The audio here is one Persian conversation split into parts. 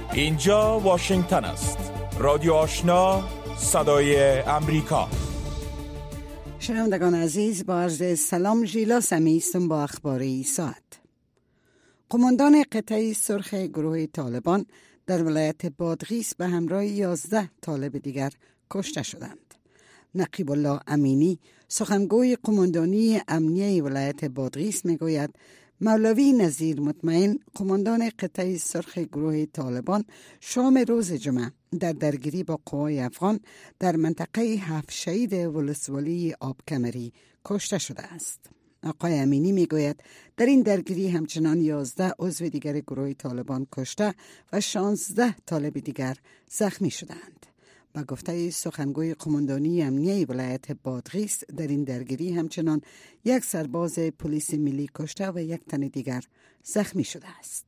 اینجا واشنگتن است. رادیو آشنا، صدای امریکا. شنوندگان عزیز، با عرض سلام، ژیلا سمی هستم با اخبار این ساعت. قماندان قطعه سرخ گروه طالبان در ولایت بادغیس به همراه 11 طالب دیگر کشته شدند. نقیب الله امینی، سخنگوی قماندانی امنیه ولایت بادغیس، میگوید مولوی نظیر مطمئن، قماندان قطعه سرخ گروه طالبان، شام روز جمعه در درگیری با قوای افغان در منطقه 7 شهید ولسوالی آبکمری کشته شده است. آقای امینی میگوید در این درگیری همچنان 11 عضو دیگر گروه طالبان کشته و 16 طالب دیگر زخمی شدند. با گفته سخنگوی قماندانی امنیه ولایت بادغیس، در این درگیری همچنان 1 سرباز پلیس ملی کشته و 1 تن دیگر زخمی شده است.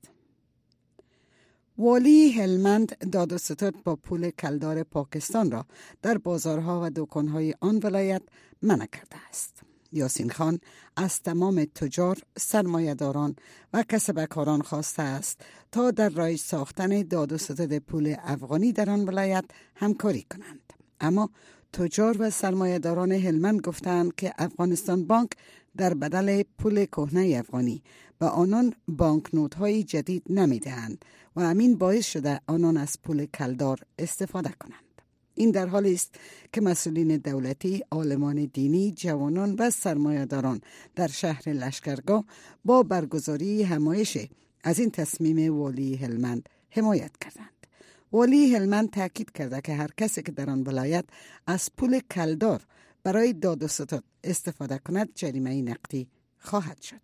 والی هلمند داد و ستد با پول کلدار پاکستان را در بازارها و دکانهای آن ولایت منع کرده است. یاسین خان از تمام تجار، سرمایه‌داران و کسبکاران خواسته است تا در راه ساختن داد و ستد پول افغانی در آن ولایت همکاری کنند. اما تجار و سرمایه‌داران هلمند گفتند که افغانستان بانک در بدل پول کهنه افغانی به آنان بانکنوت‌های جدید نمی‌دهند و همین باعث شده آنان از پول کلدار استفاده کنند. این در حالی است که مسئولین دولتی، عالمان دینی، جوانان و سرمایه‌داران در شهر لشکرگاه با برگزاری همایش از این تصمیم والی هلمند حمایت کردند. والی هلمند تاکید کرده که هر کسی که در آن ولایت از پول کلدار برای داد و ستد استفاده کند جریمه نقدی خواهد شد.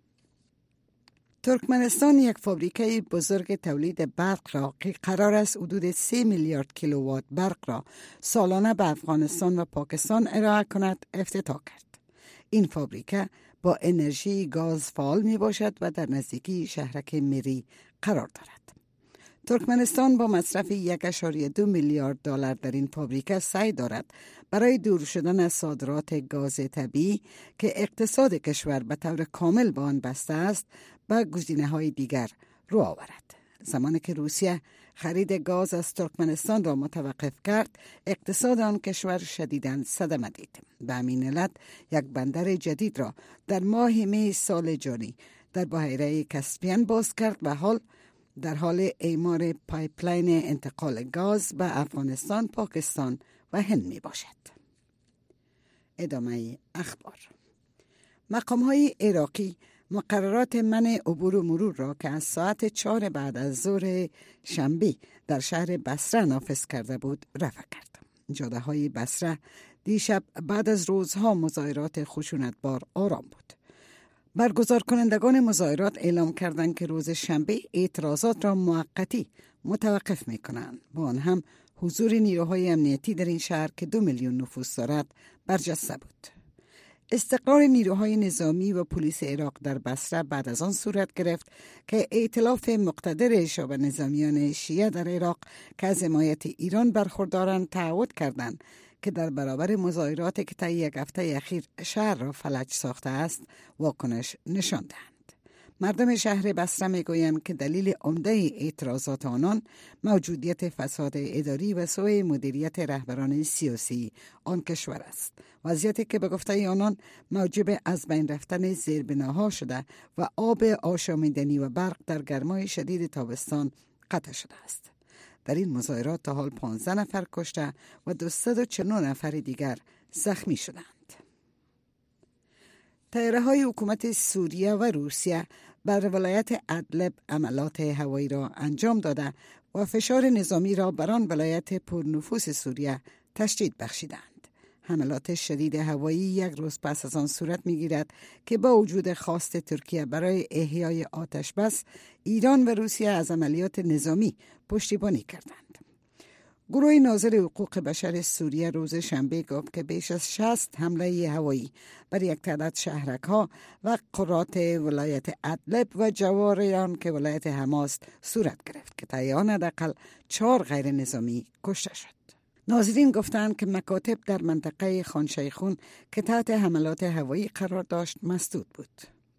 ترکمنستان یک فابریکه بزرگ تولید برق را که قرار است حدود 3 میلیارد کیلووات برق را سالانه به افغانستان و پاکستان ارائه کند افتتاح کرد. این فابریکه با انرژی گاز فعال می باشد و در نزدیکی شهرک مری قرار دارد. ترکمنستان با مصرف 1.2 میلیارد دلار در این فابریکه سعی دارد برای دور شدن از صادرات گاز طبیعی که اقتصاد کشور به طور کامل به آن بسته است به گزینه‌های دیگر رو آورد. زمانی که روسیه خرید گاز از ترکمنستان را متوقف کرد، اقتصاد آن کشور شدیداً صدمه دید. به همین علت یک بندر جدید را در ماه می سال جاری در بحیره کاسپین باز کرد و در حال اعمار پایپلاین انتقال گاز به افغانستان، پاکستان و هند می باشد. ادامه اخبار. مقام‌های عراقی مقررات منع عبور و مرور را که از ساعت 4 بعد از ظهر شنبه در شهر بصره نافذ کرده بود رفع کرد. جاده‌های بصره دیشب بعد از روزها مظاهرات خشونتبار آرام بود. برگزار کنندگان مظاهرات اعلام کردند که روز شنبه اعتراضات را موقتی متوقف می کنند. با آن هم حضور نیروهای امنیتی در این شهر که 2 میلیون نفوس دارد برجسته بود. استقرار نیروهای نظامی و پلیس عراق در بصره بعد از آن صورت گرفت که ائتلاف مقتدر شعب نظامیان شیعه در عراق که از حمایت ایران برخوردارند تعهد کردند که در برابر مظاهراتی که طی 1 هفته اخیر شهر را فلج ساخته است واکنش نشان دهند. مردم شهر بصره میگویند که دلیل عمده اعتراضات آنان موجودیت فساد اداری و سوء مدیریت رهبران سیاسی آن کشور است. وضعیتی که به گفته آنان موجب از بین رفتن زیربناها شده و آب آشامیدنی و برق در گرمای شدید تابستان قطع شده است. در این مظاهرات تا حال 15 نفر کشته و 249 نفر دیگر زخمی شدند. طیاره‌های حکومت سوریه و روسیه بر ولایت ادلب عملات هوایی را انجام داده و فشار نظامی را بر آن ولایت پرنفوس سوریه تشدید بخشیدند. حملات شدید هوایی 1 روز پس از آن صورت می‌گیرد که با وجود خواست ترکیه برای احیای آتش بس، ایران و روسیه از عملیات نظامی پشتیبانی کردند. گروه ناظر حقوق بشر سوریه روز شنبه گفت که بیش از 60 حمله هوایی بر یک تعداد شهرک‌ها و قرات ولایت ادلب و جوار آن که ولایت حماس صورت گرفت که طی آن حداقل 4 غیر نظامی کشته شد. ناظرین گفتند که مکاتب در منطقه خان شیخون که تحت حملات هوایی قرار داشت مسدود بود.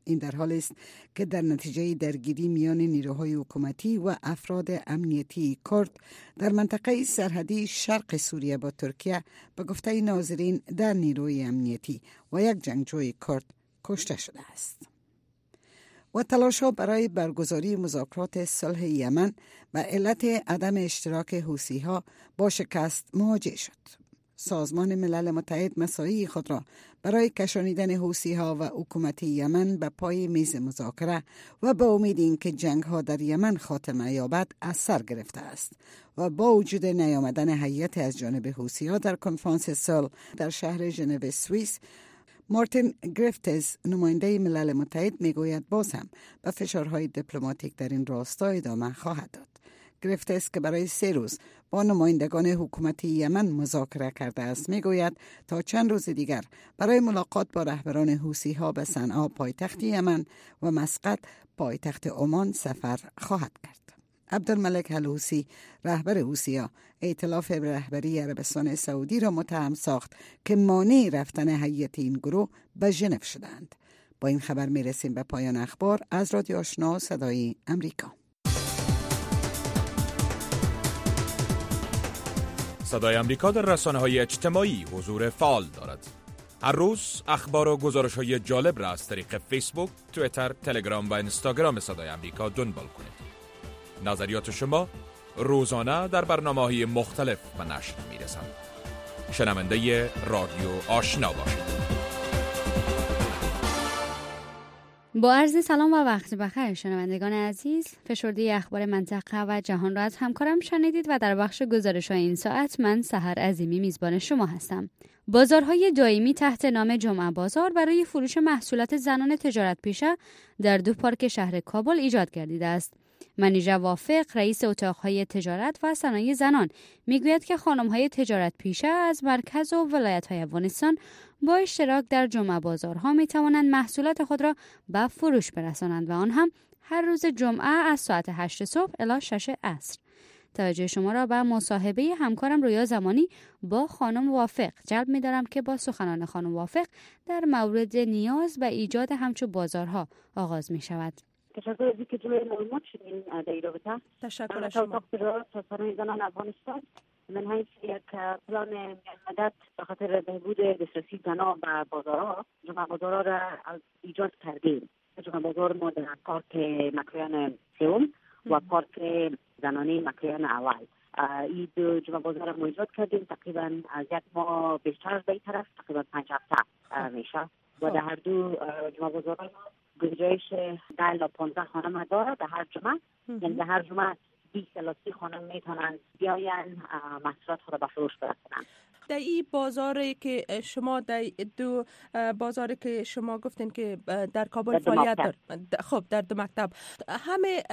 این در حالی است که در نتیجه درگیری میان نیروهای حکومتی و افراد امنیتی کرد در منطقه سرحدی شرق سوریه با ترکیه به گفته ناظرین در نیروی امنیتی و یک جنگجوی کرد کشته شده است. و تلاش‌ها برای برگزاری مذاکرات صلح یمن به علت عدم اشتراک حوثی‌ها با شکست مواجه شد. سازمان ملل متحد مساعی خود را برای کشانیدن حوثی‌ها و حکومت یمن به پای میز مذاکره و با امید اینکه جنگ‌ها در یمن خاتمه یابد از سر گرفته است و با وجود نیامدن هیئت از جانب حوثی‌ها در کنفرانس صلح در شهر ژنو سوئیس، مارتین گریفتز نماینده ملل متحد میگوید باز هم به فشارهای دیپلماتیک در این راستا ادامه خواهد داد. گریفتز که برای 3 روز با نمایندگان حکومت یمن مذاکره کرده است میگوید تا چند روز دیگر برای ملاقات با رهبران حوثی‌ها به صنعا پایتخت یمن و مسقط پایتخت عمان سفر خواهد کرد. عبدالملک الحوثی رهبر حوثی‌ها ائتلاف رهبری عربستان سعودی را متهم ساخت که مانع رفتن هیئت این گروه به ژنو شدند. با این خبر میرسیم به پایان اخبار از رادیو آشنا صدای امریکا. صدای امریکا در رسانه‌های اجتماعی حضور فعال دارد. هر روز اخبار و گزارش‌های جالب را از طریق فیسبوک، توییتر، تلگرام و اینستاگرام صدای امریکا دنبال کنید. نظریات شما روزانه در برنامه‌های مختلف به نشر می‌رسند. شنونده رادیو آشنا باشید. با عرض سلام و وقت بخیر شنوندگان عزیز، فشرده اخبار منطقه و جهان را از همکارم شنیدید و در بخش گزارش‌های این ساعت من سحر عظیمی میزبان شما هستم. بازارهای دائمی تحت نام جمعه بازار برای فروش محصولات زنان تجارت پیشه در 2 پارک شهر کابل ایجاد گردیده است. منیژه وافق رئیس اتاقهای تجارت و صنایع زنان میگوید که خانم‌های تجارت پیشه از مرکز و ولایت‌های افغانستان با اشتراک در جمعه بازارها می‌توانند محصولات خود را به فروش برسانند و آن هم هر روز جمعه از ساعت 8 صبح الی 6 عصر. توجه شما را به مصاحبه همکارم رویا زمانی با خانم وافق جلب می‌دارم که با سخنان خانم وافق در مورد نیاز به ایجاد همچون بازارها آغاز می‌شود. تشکر از اینکه جلوی معلومات شدین در این رابطه. تشکر از شما. صنایع زنان افغانستان من حیث یک پلان مدت به خاطر بهبود دسترسی زنان به بازارها، جمعه بازارها را ایجاد کردیم. جمعه بازار ما در پارک مکریان سوم و پارک زنانه مکریان اول. این 2 جمعه بازار را ما ایجاد کردیم. تقریبا از 1 ماه بیشتر از این طرف، تقریبا 5 هفته میشه و در هر 2 جمعه بازار گنجایش 10 الی 15 خانم داره در هر جمعه. یعنی در هر جمعه 20 الی 30 خانم میتونن بیاین محصولات خود را به فروش برسونن. در این بازاری که شما در 2 بازاری که شما گفتین که در کابل فعالیت دارد، خب در 2 مکتب، همه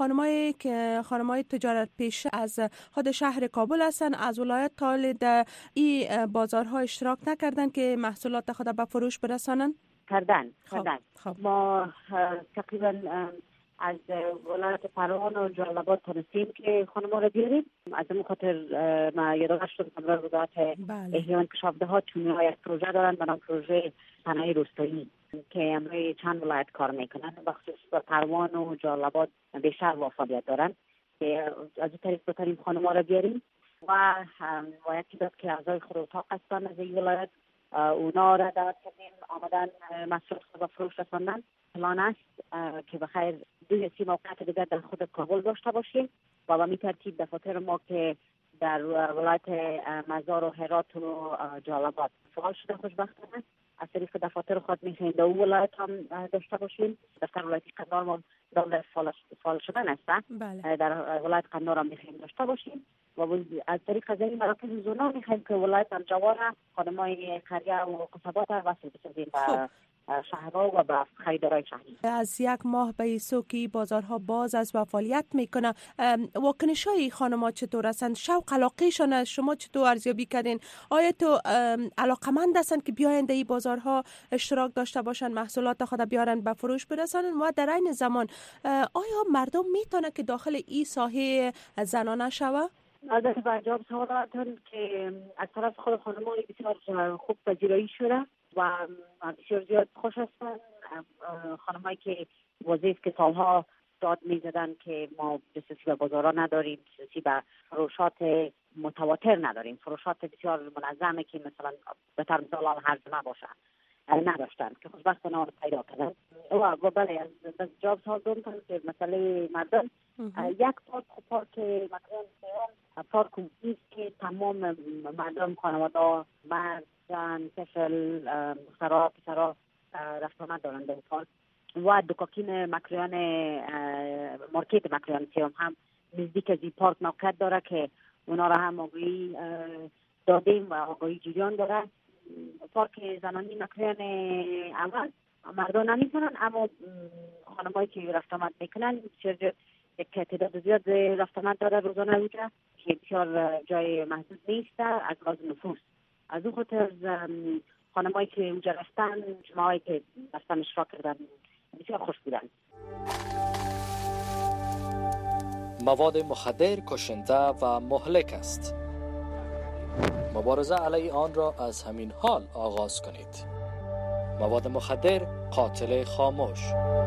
خانمای تجارت پیشه از خود شهر کابل هستن، از ولایت تا در این بازارها اشتراک نکردن که محصولات خود به فروش برسانن؟ کردن. خب. ما تقریبا از ولایت پروان و جلال‌آباد تونستیم که خانم‌ها را بیاریم. از این خاطر ما یادآور شدم که وزارت احیا و انکشاف دهات چون یک پروژه دارن به نام پروژه صنایع روستایی که امروز چند ولایت کار میکنن، بخصوص پروان و جلال‌آباد بیشتر فعالیت دارن که از این طریق بتونیم خانم‌ها را بیاریم و یکی داد که اعضای خود اتاق هستن از این ولایت، اونا را دعوت کردیم آمدن محصولات خود به فروش رساندن. پلان است که بخیر 2-3 موقعیت دیگر در خود کابل داشته باشیم و به این ترتیب دفاتر ما که در ولایت مزار و هرات و جلال‌آباد فعال شده خوشبختانه از طریق دفاتر خود میخواهیم در اون ولایت هم داشته باشیم. دفتر ولایتی قندار ما دولت فعال شدن است. در ولایت قندار هم میخواهیم داشته باشیم و از طریق از این مراکز زونا میخواهیم که ولایت هم جوار خانمای قریه و قصبات وصل بسازیم به شهرها و به خریدارای شهری. از 1 ماه به این سو که بازارها باز از و فعالیت میکنه، واکنش‌های خانم‌ها چطور هستند؟ شوق علاقه‌شان از شما چطور ارزیابی کردین؟ آیا تو علاقمند هستند که بیاین در این بازارها اشتراک داشته باشن، محصولات خود بیارن به فروش برسانن و در این زمان آیا مردم میتونه که داخل این ساحه زنانه شوه؟ از جواب سوالاتون که از طرف خود خانم‌ها بسیار خوب پذیرایی شده و بسیار زیاد خوش هستن خانمایی که وظیفه که سالها داد میزدن که ما دسترسی به بازارها نداریم، دسترسی به فروشات متواتر نداریم، فروشات بسیار منظمه که مثلا به طور مثال هر جمعه باشه نداشتن که خوشبختانه آن پیدا کردن. و بله از جاب سال دوم که مسئله مردم یک پارک مکران پارک که تمام مردم خانواده مرد زن طفل دخترها پسرها رفت آمد دارند به پارک و دکاکین مکریان مارکت مکریان سیام هم نزدیک از این پارک موقعیت داره که اونا را هم آگاهی دادیم و آگاهی جریان داره. پارک زنانی مکریان اول مردان نمیتونن، اما خانمایی که رفت آمد میکنن یک تعداد زیاد رفت آمد داره روزانه اونجا که بسیار جای محدود نیست از لحاظ نفوس. از اون خاطر خانمایی که اونجا رفتن، جماعی که رفتن اشتراک کردن بسیار خوش بودن. مواد مخدر کشنده و مهلک است. مبارزه علیه آن را از همین حال آغاز کنید. مواد مخدر قاتل خاموش.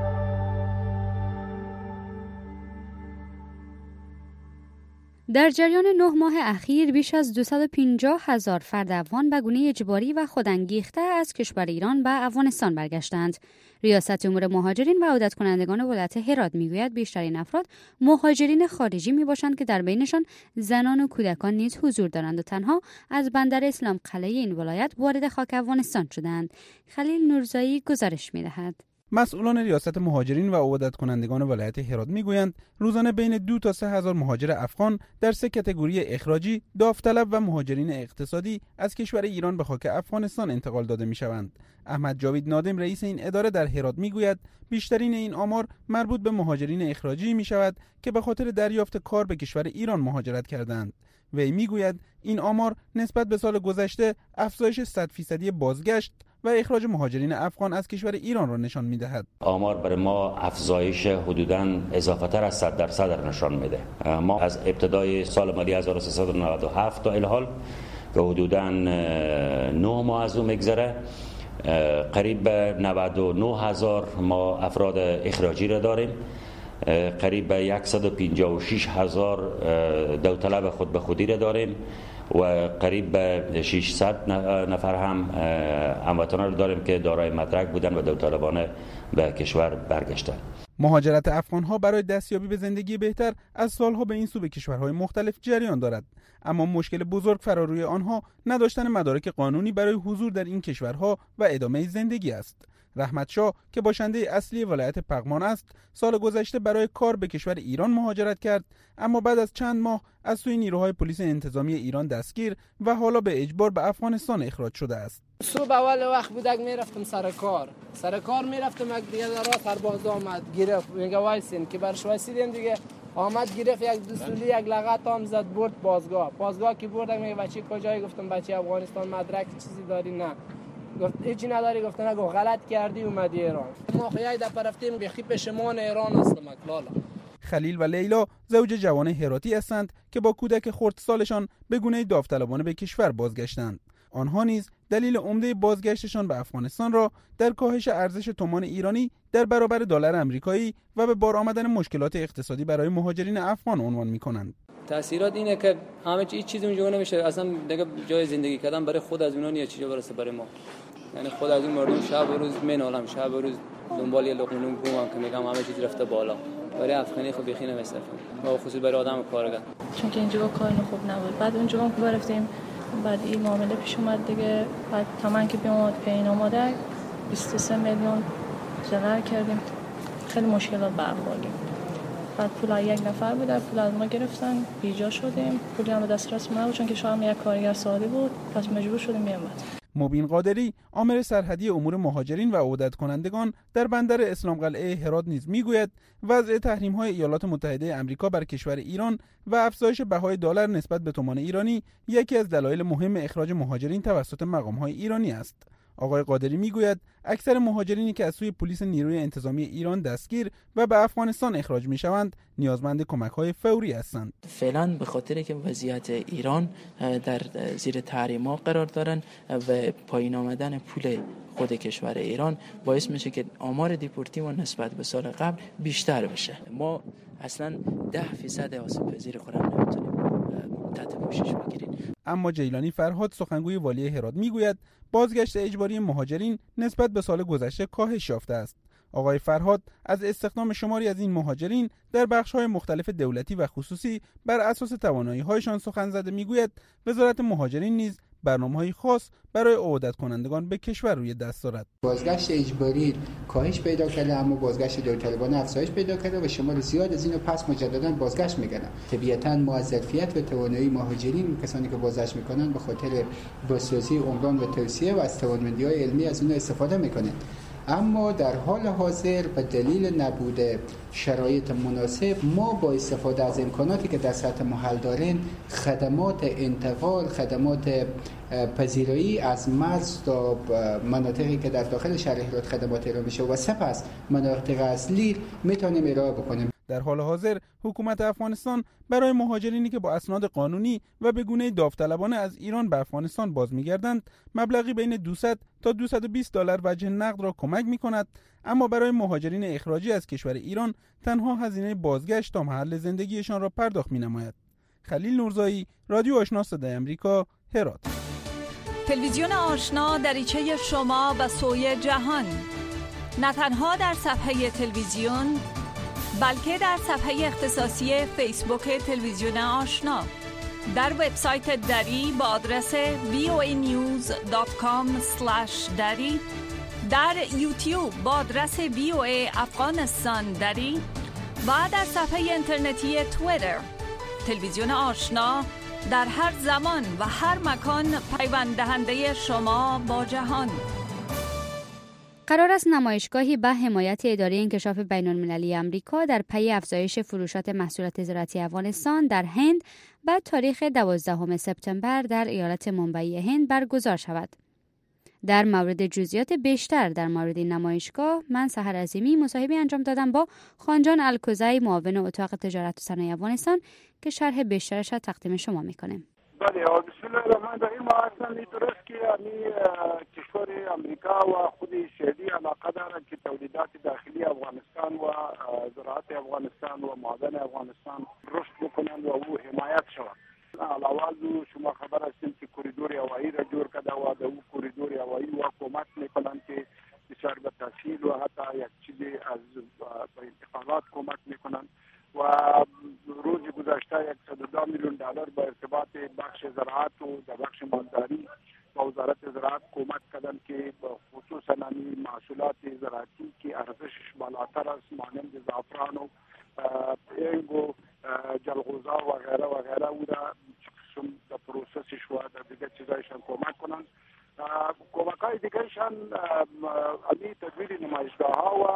در جریان 9 ماه اخیر بیش از 250,000 فرد افغان به گونه اجباری و خودانگیخته از کشور ایران به افغانستان برگشتند. ریاست امور مهاجرین و عودت کنندگان ولایت هرات میگوید بیشترین افراد مهاجرین خارجی میباشند که در بینشان زنان و کودکان نیز حضور دارند و تنها از بندر اسلام قلعه این ولایت وارد خاک افغانستان شدند. خلیل نورزایی گزارش میدهد. مسئولان ریاست مهاجرین و عودت کنندگان ولایت هرات میگویند روزانه بین 2 تا 3 هزار مهاجر افغان در 3 کاتگوری اخراجی، داوطلب و مهاجرین اقتصادی از کشور ایران به خاک افغانستان انتقال داده میشوند. احمد جاوید نادم رئیس این اداره در هرات میگوید بیشترین این آمار مربوط به مهاجرین اخراجی میشود که به خاطر دریافت کار به کشور ایران مهاجرت کردند. وی میگوید این آمار نسبت به سال گذشته افزایش 100% بازگشت و اخراج مهاجرین افغان از کشور ایران را نشان می‌دهد. آمار برای ما افزایش حدوداً اضافه‌تر از 100% را نشان میده. ما از ابتدای سال مالی 1397 تا الحال که حدوداً 9 ماه از اون میگذره، قریب به 99,000 ما افراد اخراجی را داریم. قریب به 156,000 داوطلب خود به خودی را داریم و قریب به 600 نفر هم هموطنان رو داریم که دارای مدرک بودن و داوطلبانه به کشور برگشتن. مهاجرت افغان‌ها برای دستیابی به زندگی بهتر از سالها به این سو به کشورهای مختلف جریان دارد، اما مشکل بزرگ فراروی آنها نداشتن مدارک قانونی برای حضور در این کشورها و ادامه زندگی است. رحمت شاه که باشنده اصلی ولایت پغمان است، سال گذشته برای کار به کشور ایران مهاجرت کرد، اما بعد از چند ماه از سوی نیروهای پلیس انتظامی ایران دستگیر و حالا به اجبار به افغانستان اخراج شده است. صبح اول وقت بودک میرفتم سر کار میرفتم، دیگه راه سرباز آمد گرفت، میگه وایسین که برش وایسیدیم، دیگه آمد گرفت یک دوسولی یک لغت هم زد برد بازگاه که بردک. میگه بچه کجایی؟ گفتم بچه افغانستان، مدرک چیزی داری؟ نه. گفت هیچی نداری؟ گفت نه. گفت غلط کردی اومدی ایران. ما خیلی دفعه رفتیم بخی پشمان ایران هستم اکلالا. خلیل و لیلا زوج جوان هراتی هستند که با کودک خردسالشان به گونه داوطلبانه به کشور بازگشتند. آنها نیز دلیل عمده بازگشتشان به افغانستان را در کاهش ارزش تومان ایرانی در برابر دلار آمریکایی و به بار آمدن مشکلات اقتصادی برای مهاجرین افغان عنوان می‌کنند. تأثیرات اینه که همه چیز اونجا نمیشه، اصلا دیگه جای زندگی کردن برای خود از اونها نیست، چیزی برسه برای ما. یعنی خود از این مردم شب و روز مینالم، شب و روز دنبال یه لقمه نون گوام که میگم همه چیز رفته بالا. برای افغانی خب بخینه مصرف و خصوصا برای آدم کارگر، چون که اینجا کار خوب نبود. بعد اونجا هم که رفتیم، بعد این معامله پیش اومد دیگه، بعد تمام که بیامد پین اومده 23 میلیون جلر کردیم، خیلی مشکلات برخوردیم. بعد پول یک نفر بود، پول از ما گرفتن، بیجا شدیم، پولی هم به دسترس ما نبود چون که شوهرم یک کارگر ساده بود، پس مجبور شدیم بیام. مبین قادری آمر سرحدی امور مهاجرین و عودت کنندگان در بندر اسلام قلعه هرات نیز میگوید وضع تحریم‌های ایالات متحده آمریکا بر کشور ایران و افزایش بهای دلار نسبت به تومان ایرانی یکی از دلایل مهم اخراج مهاجرین توسط مقام‌های ایرانی است. آقای قادری میگوید اکثر مهاجرینی که از سوی پلیس نیروی انتظامی ایران دستگیر و به افغانستان اخراج میشوند نیازمند کمک‌های فوری هستند. فعلا به خاطر که وضعیت ایران در زیر تحریم‌ها قرار دارن و پایین آمدن پول خود کشور ایران باعث میشه که آمار دیپورتی ما نسبت به سال قبل بیشتر بشه. ما اصلا 10% آسیب پذیر خودمون نمیتونیم تحت پوشش بگیریم. اما جیلانی فرهاد سخنگوی والی هرات میگوید بازگشت اجباری مهاجرین نسبت به سال گذشته کاهش یافته است. آقای فرهاد از استخدام شماری از این مهاجرین در بخش‌های مختلف دولتی و خصوصی بر اساس توانایی‌هایشان سخن زده میگوید وزارت مهاجرین نیز برنامه‌های خاص برای عودت کنندگان به کشور روی دست دارد. بازگشت اجباری کاهش پیدا کرده اما بازگشت داوطلبانه افزایش پیدا کرده و شمار زیاد از اینو پس مجددا بازگشت می‌کنن. طبیعتاً ما از ظرفیت و توانایی مهاجرین کسانی که بازگشت می‌کنن به خاطر بازسازی عمران و توسعه و از توانمندی‌های علمی از اون استفاده می‌کنن. اما در حال حاضر به دلیل نبود شرایط مناسب ما با استفاده از امکاناتی که در سطح محل داریم خدمات انتقال، خدمات پذیرایی از مرز تا مناطقی که در داخل شهر هرات خدمات ارائه میشه و سپس مناطق اصلی میتونیم ارائه بکنیم. در حال حاضر حکومت افغانستان برای مهاجرینی که با اسناد قانونی و به گونه داوطلبانه از ایران به افغانستان باز می‌گردند مبلغی بین 200 تا $220 وجه نقد را کمک می‌کند، اما برای مهاجرین اخراجی از کشور ایران تنها هزینه بازگشت تا محل زندگیشان را پرداخت می‌نماید. خلیل نورزایی، رادیو آشنا صدای آمریکا، هرات. تلویزیون آشنا دریچه شما به سوی جهان، نه تنها در صفحه تلویزیون بلکه در صفحه اختصاصی فیسبوک تلویزیون آشنا، در وبسایت دری با آدرس voanews.com/dari، در یوتیوب با آدرس VOA افغانستان دری و در صفحه اینترنتی توییتر. تلویزیون آشنا در هر زمان و هر مکان پیوند دهنده شما با جهان. قرار است نمایشگاهی به حمایت اداره انکشاف بین‌المللی آمریکا در پی افزایش فروشات محصولات زراعتی افغانستان در هند به تاریخ 12 سپتامبر در ایالت مومبئی هند برگزار شود. در مورد جزئیات بیشتر در مورد این نمایشگاه من سحر عظیمی مصاحبه انجام دادم با خانجان الکوزی، معاون اتاق تجارت و صنایع افغانستان که شرح بیشترش را تقدیم شما می‌کنیم. بله، بسم الله الرحمن الرحیم. ما اصلا درست که کشور امریکا و خود شهری علاقه دارد که تولیدات داخلی افغانستان و زراعت افغانستان و معدن افغانستان رشد بکنند و او حمایت شود. علاوه از شما خبر هستید که کوریدور هوایی را جور کرده و در او کوریدور هوایی و کمک میکنند که بسیار به تسهیل و حتی یک چیزی از انتقالات کمک میکنند. و روز گذشته $110 میلیون به ارتباط بخش زراعت و در بخش مالداری با وزارت زراعت کمک کردند که خصوصا محصولات زراعتی که ارزشش بالاتر است مانند زعفران و هنگ و جلغوزه و غیره و غیره او را در پروسسش و در دیگر چیزایشان کمک کنند. کمک‌های دیگرشان امی تدویر نمایشگاه ها و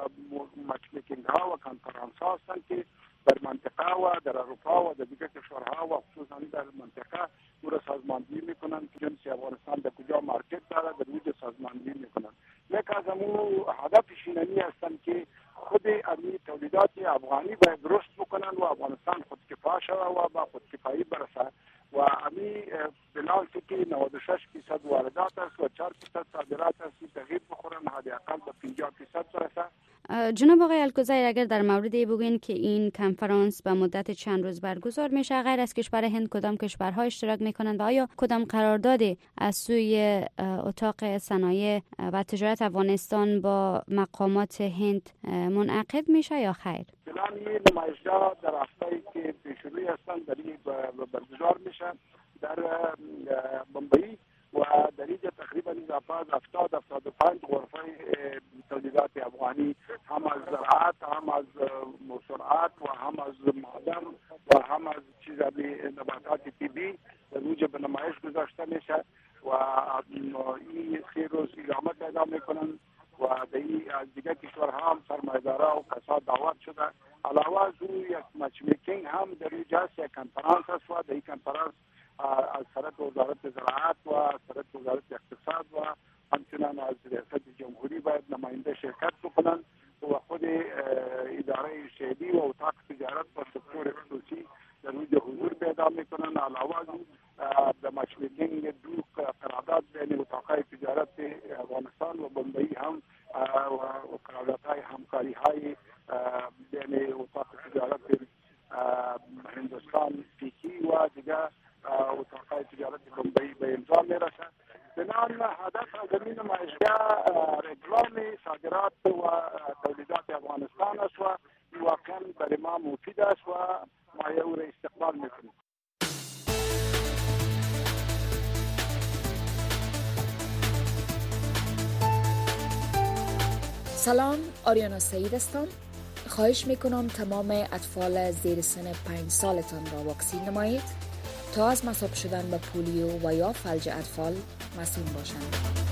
مچمیکینگ ها و کنفرانس ها هستند که در منطقه و در اروپا و در دیگر کشورها و خصوصا در منطقه او را سازماندهی میکنند که جنس افغانستان در کجا مارکت دارد در وجود سازماندهی میکنند. یک از امو هدفش اینمی هستند که خود امی تولیدات افغانی باید رشد بکنند و افغانستان خودکفا شود و با خودکفایی برسد و امی بلال که 96% واردات است و 4% صادرات است تغییر بخورن حداقل به 50% برسد. جناب آقای الکوزی، اگر در مورد بگوین که این کنفرانس به مدت چند روز برگزار میشه، غیر از کشور هند کدام کشورها اشتراک میکنند و آیا کدام قرارداد از سوی اتاق صنایع و تجارت افغانستان با مقامات هند منعقد میشه یا خیر؟ فعلا این نمایشگاه در هفته‌ای که پیشروی هستند در این برگزار میشه در بمبئی و در اینجا تقریبا اضافه از 70-75 غرفه تولیدات افغانی هم از زراعت هم از صنعت و هم از معدن و هم از نباتات طبی در اونجا به نمایش گذاشته میشه و این 3 روز ادامه پیدا میکنن و از دیگر کشورها هم سرمایه‌دارا و کسان دعوت شده. علاوه از او یک مچمیکینگ هم در اینجا یک کنفرانس است و در این کنفرانس از طرف وزارت زراعت و از طرف وزارت اقتصاد و همچنین شرکت بکنن و خود اداره شهری و اتاق تجارت و سکتور خصوصی در اونجا حضور پیدا میکنن. علاوه از در مچمیتینگ دو قرارداد بین اتاقهای تجارت افغانستان و بمبئی هم و قراردادهای همکاری های بین اتاق تجارت هندوستان پیکی و دیگر اتاقهای تجارت بمبئی به امضا میرسد. بنابراین هدف از این نمایشگاه اقلام صادرات و تولیدات افغانستان است و واقعا برای ما مفید است و ما او را استقبال میکنیم. سلام، آریانا سعید هستم. خواهش میکنم تمام اطفال زیر سن 5 سالتان را واکسین نمایید تا از مصاب شدن به پولیو و یا فلج اطفال مسئول باشند.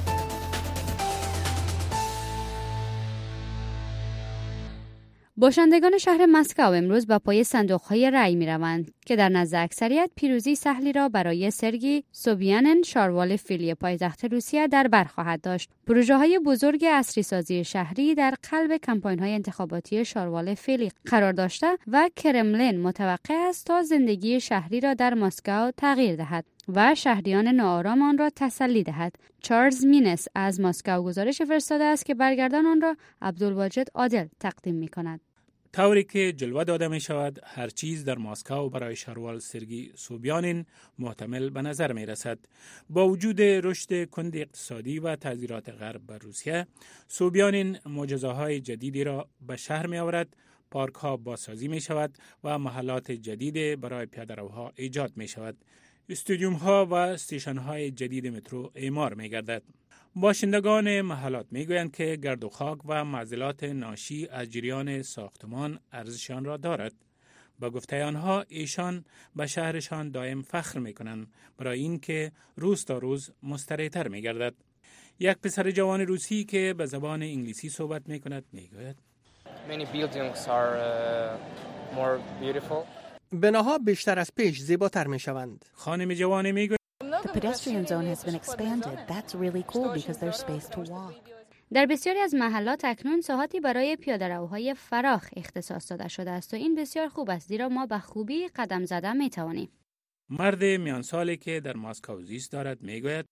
باشندگان شهر مسکو امروز به پای صندوق‌های رأی می‌روند که در نزد اکثریت پیروزی سهلی را برای سرگی سوبیانین شاروال فیلی پایتخت روسیه در بر خواهد داشت. پروژه‌های بزرگ عصری‌سازی شهری در قلب کمپاین‌های انتخاباتی شاروال فیلی قرار داشته و کرملین متوقع است تا زندگی شهری را در مسکو تغییر دهد و شهریان ناآرام آن را تسلی دهد. چارلز مینس از مسکو گزارش فرستاده است که برگردان آن را عبدالواجد عادل تقدیم می‌کند. طوری که جلوه داده می شود هر چیز در مسکو برای شاروال سرگی سوبیانین محتمل به نظر می رسد. با وجود رشد کند اقتصادی و تاثیرات غرب بر روسیه، سوبیانین معجزه‌های جدیدی را به شهر می آورد. پارک ها بازسازی می شود و محلات جدید برای پیاده‌روها ایجاد می شود. استادیوم ها و استیشن های جدید مترو اعمار می گردد. باشندگان محلات می گویند که گرد و خاک و معضلات ناشی از جریان ساختمان ارزشان را دارد. با گفته آنها ایشان به شهرشان دائم فخر می کنند برای اینکه روز تا روز مستریح‌تر می گردد. یک پسر جوان روسی که به زبان انگلیسی صحبت می کند می گوید Many buildings are more beautiful. بناها بیشتر از پیش زیباتر می شوند. خانم جوان می گوید The pedestrian zone has been expanded. That's really cool because there's space to walk. در بسیاری از محلات اکنون ساحاتی برای پیاده‌روهای فراخ اختصاص داده شده است و این بسیار خوب است زیرا ما به خوبی قدم زدن می توانیم. مرد میان سالی که در مسکو زیست دارد می گوید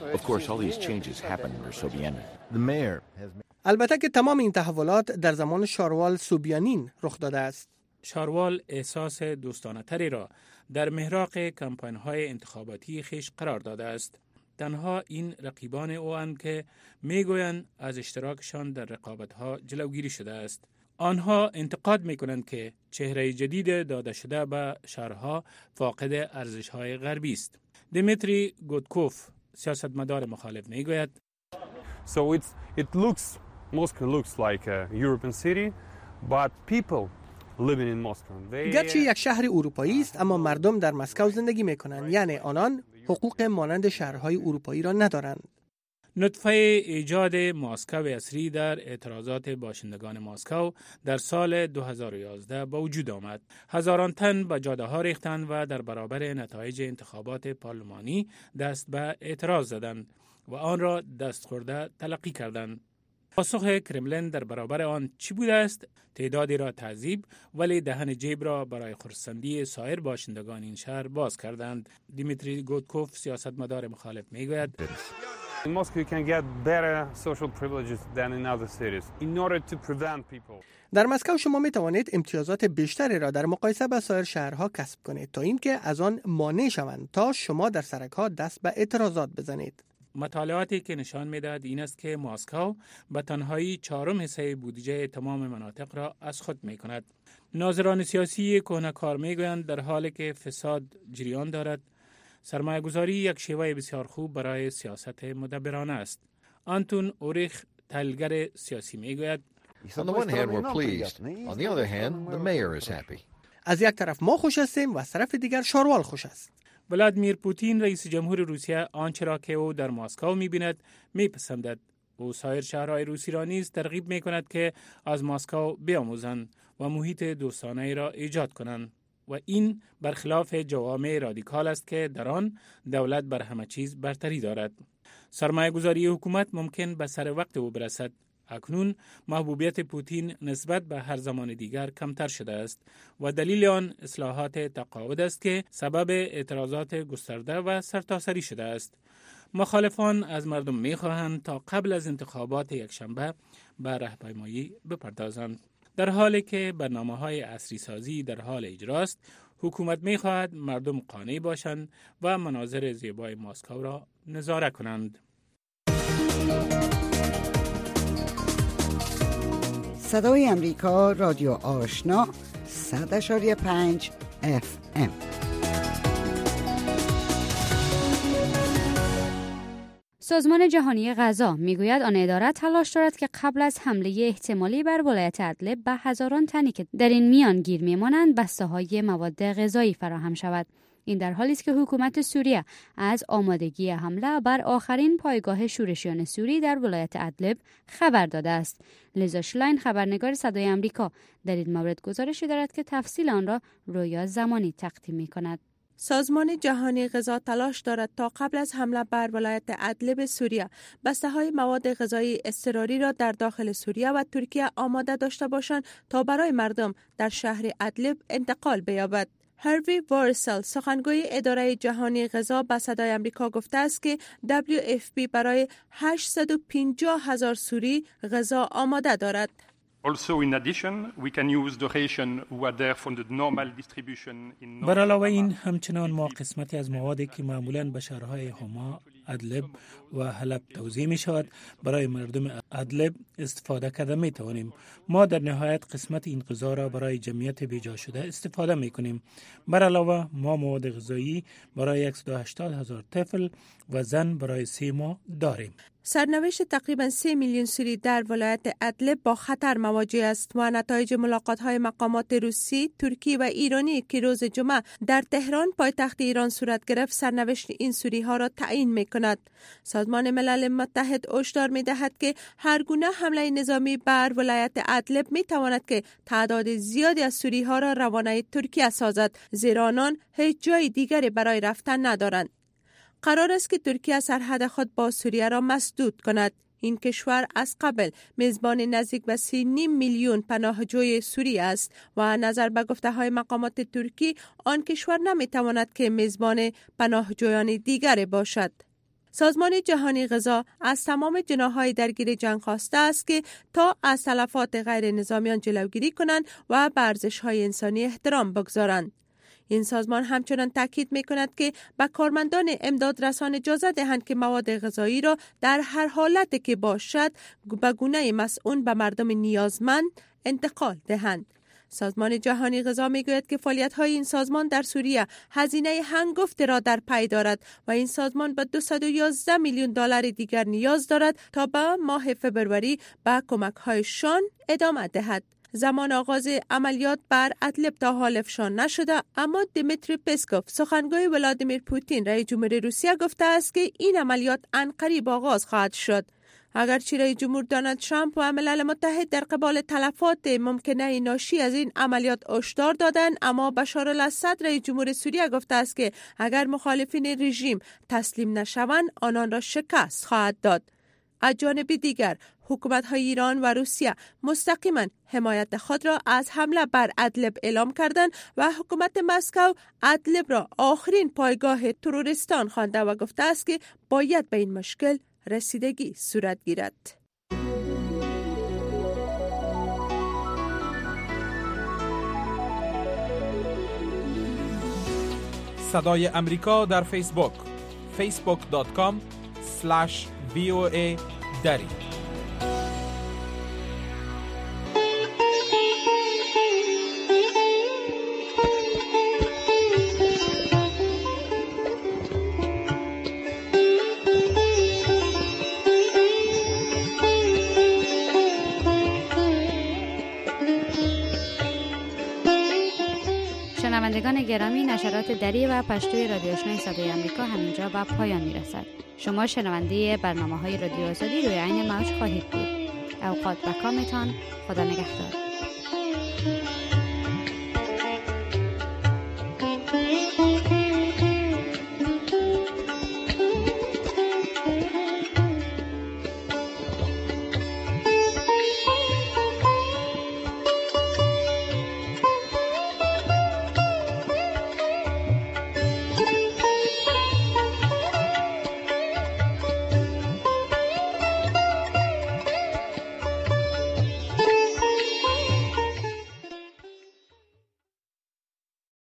البته که تمام این تحولات در زمان شاروال سوبیانین رخ داده است. شاروال احساس دوستانه تری را در محراق کمپاین های انتخاباتی خیش قرار داده است. تنها این رقیبان او اند که میگویند از اشتراکشان در رقابت ها جلوگیری شده است. آنها انتقاد میکنند که چهره جدید داده شده به شهرها فاقد ارزش های غربی است. دیمیتری گودکوف سیاستمدار مخالف میگوید Moscow looks like a European city, but people living in Moscow. گرچه یک شهر اروپایی است اما مردم در مسکو زندگی میکنند، یعنی آنان حقوق مانند شهرهای اروپایی را ندارند. نطفه ایجاد مسکو عصری در اعتراضات باشندگان مسکو در سال 2011 به وجود آمد. هزاران تن به جاده ها ریختند و در برابر نتایج انتخابات پارلمانی دست به اعتراض زدند و آن را دست خورده تلقی کردند. پاسخ کرملین در برابر آن چی بوده است؟ تعدادی را تعذیب ولی دهن جیب را برای خرسندی سایر باشندگان این شهر باز کردند. دیمیتری گودکوف سیاستمدار مخالف میگوید In Moscow you can get better social privileges than in other cities in order to prevent people. در مسکو شما می توانید امتیازات بیشتری را در مقایسه با سایر شهرها کسب کنید تا اینکه از آن مانع شوند تا شما در سرک‌ها دست به اعتراضات بزنید. مطالعاتی که نشان می‌دهد این است که مسکو به تنهایی 4 حصه بودجه تمام مناطق را از خود می‌کند. ناظران سیاسی کهنه‌کار می‌گویند در حالی که فساد جریان دارد، سرمایه‌گذاری یک شیوه بسیار خوب برای سیاست مدبرانه است. آنتون اوریخ تحلیلگر سیاسی می‌گوید On the one hand we're pleased. On the other hand the mayor is happy. از یک طرف ما خوش هستیم و از طرف دیگر شاروال خوش است. ولادیمیر پوتین رئیس جمهور روسیه آنچه را که او در مسکو می‌بیند می‌پسندد. او سایر شهرهای روسی را نیز ترغیب می‌کند که از مسکو بیاموزند و محیط دوستانه را ایجاد کنند و این برخلاف جوامع رادیکال است که در آن دولت بر همه چیز برتری دارد. سرمایه‌گذاری حکومت ممکن به سر وقت او برسد اکنون محبوبیت پوتین نسبت به هر زمان دیگر کمتر شده است و دلیل آن اصلاحات تقاعد است که سبب اعتراضات گسترده و سرتاسری شده است. مخالفان از مردم می‌خواهند تا قبل از انتخابات یکشنبه به راهپیمایی بپردازند. در حالی که برنامه‌های عصری سازی در حال اجراست، حکومت می‌خواهد مردم قانع باشند و مناظر زیبای مسکو را نظاره کنند. صدای امریکا، رادیو آشنا، 100.5 FM. سازمان جهانی غذا میگوید آن اداره تلاش دارد که قبل از حمله احتمالی بر ولایت ادلب به هزاران تنی که در این میان گیر میمانند بسته‌های مواد غذایی فراهم شود. این در حالی است که حکومت سوریه از آمادگی حمله بر آخرین پایگاه شورشیان سوری در ولایت ادلب خبر داده است. لیزا شلاین، خبرنگار صدای آمریکا، در این مورد گزارشی دارد که تفصیل آن را رویا زمانی تقدیم می‌کند. سازمان جهانی غذا تلاش دارد تا قبل از حمله بر ولایت ادلب سوریه بسته‌های مواد غذایی اضطراری را در داخل سوریه و ترکیه آماده داشته باشند تا برای مردم در شهر ادلب انتقال بیابد. هروی وارسل، سخنگوی اداره جهانی غذا، به صدای آمریکا گفته است که WFP برای 850,000 سوری غذا آماده دارد. Also, in addition, we can use the ration who are there from the normal distribution in بر علاوه این همچنان ما قسمتی از موادی که معمولاً به شهرهای حما، ادلب و حلب توزیع می شود برای مردم ادلب استفاده کرده می توانیم. ما در نهایت قسمت این غذا را برای جمعیت بیجا شده استفاده می کنیم. بر علاوه ما مواد غذایی برای 180,000 طفل و زن برای 3 ماه داریم. سرنوشت تقریباً 3 میلیون سوری در ولایت ادلب با خطر مواجه است و نتایج ملاقات‌های مقامات روسی، ترکی و ایرانی که روز جمعه در تهران پایتخت ایران صورت گرفت سرنوشت این سوری‌ها را تعیین می‌کند. سازمان ملل متحد هشدار می‌دهد که هر گونه حمله نظامی بر ولایت ادلب می‌تواند که تعداد زیادی از سوری‌ها را روانه ترکیه سازد، زیرا آنان هیچ جای دیگری برای رفتن ندارند. قرار است که ترکیه سرحد خود با سوریه را مسدود کند. این کشور از قبل میزبان نزدیک به 3.5 میلیون پناهجوی سوری است و نظر به گفته‌های مقامات ترکی آن کشور نمی‌تواند که میزبان پناهجویان دیگر باشد. سازمان جهانی غذا از تمام جناح‌های درگیر جنگ خواسته است که تا از تلفات غیر نظامیان جلوگیری کنند و به ارزش‌های انسانی احترام بگذارند. این سازمان همچنان تاکید می‌کند که به کارمندان امدادرسان اجازه دهند که مواد غذایی را در هر حالتی که باشد به گونه مسئول به مردم نیازمند انتقال دهند. سازمان جهانی غذا میگوید که فعالیت‌های این سازمان در سوریه هزینه هنگفتی را در پی دارد و این سازمان به 211 میلیون دلار دیگر نیاز دارد تا به ماه فبروری به کمک‌هایشان ادامه دهد. زمان آغاز عملیات بر ادلب تا حال افشا نشده، اما دیمیتری پسکوف، سخنگوی ولادیمیر پوتین رئیس جمهوری روسیه، گفته است که این عملیات عنقریب آغاز خواهد شد. اگرچه رئیس جمهور دونالد ترامپ و ملل متحد در قبال تلفات ممکنه ناشی از این عملیات هشدار دادند، اما بشار الاسد رئیس جمهور سوریه گفته است که اگر مخالفین رژیم تسلیم نشوند آنان را شکست خواهد داد. از جانب دیگر حکومت‌های ایران و روسیه مستقیما حمایت خود را از حمله بر ادلب اعلام کردند و حکومت مسکو ادلب را آخرین پایگاه تروریستان خوانده و گفته است که باید به این مشکل رسیدگی صورت گیرد. صدای امریکا در فیسبوک facebook.com/VOA دری. شنوندگان گرامی، نشرات دری و پشتوی رادیو آشنای صدای آمریکا همینجا به پایان میرسد. شما شنونده برنامه‌های رادیو آزادی روی عین موج خواهید بود. اوقات بکامتان. خدا نگهدار.